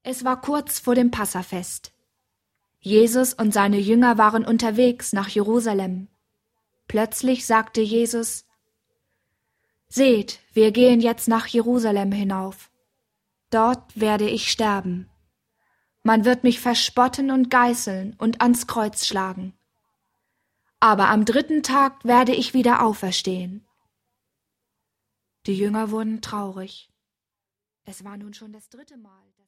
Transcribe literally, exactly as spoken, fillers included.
Es war kurz vor dem Passafest. Jesus und seine Jünger waren unterwegs nach Jerusalem. Plötzlich sagte Jesus: Seht, wir gehen jetzt nach Jerusalem hinauf. Dort werde ich sterben. Man wird mich verspotten und geißeln und ans Kreuz schlagen. Aber am dritten Tag werde ich wieder auferstehen. Die Jünger wurden traurig. Es war nun schon das dritte Mal.